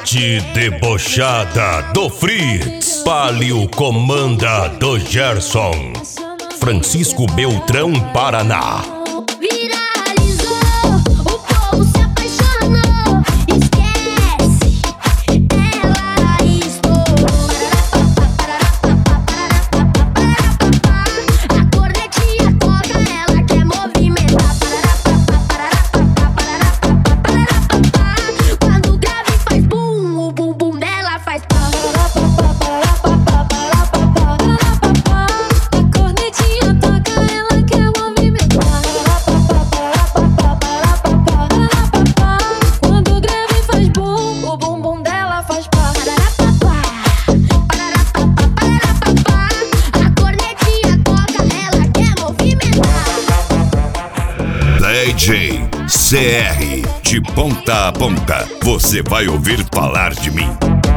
Noite debochada do Fritz. Palio comanda do Gerson. Francisco Beltrão, Paraná. DJ CR, de ponta a ponta, você vai ouvir falar de mim.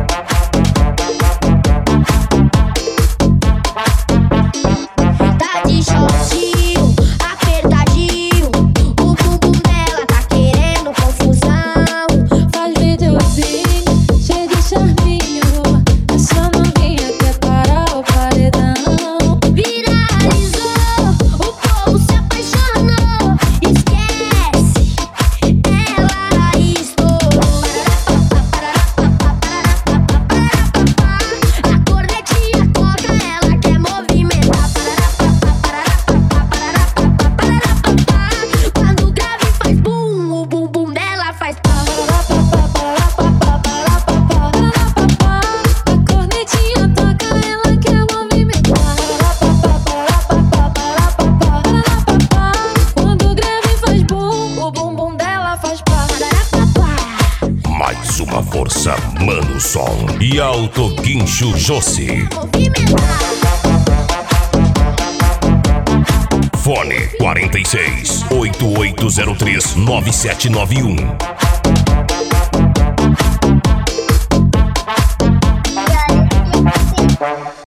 Tá de shortinho, apertadinho, o bumbum dela tá querendo confusão. Faz videozinho, cheio de charminho, essa novinha quer parar o paredão. Viralizou, o povo se apaixonou. Esquece, ela estourou. A cornetinha toca, ela quer movimentar. Quando o grave faz bum, o bumbum dela faz pá. A cornetinha toca, ela quer movimentar. Quando o grave faz bum, o bumbum dela faz pá. Mais uma força, Mano Som e Alto Guincho Jossi. Fone 46 8803 9791.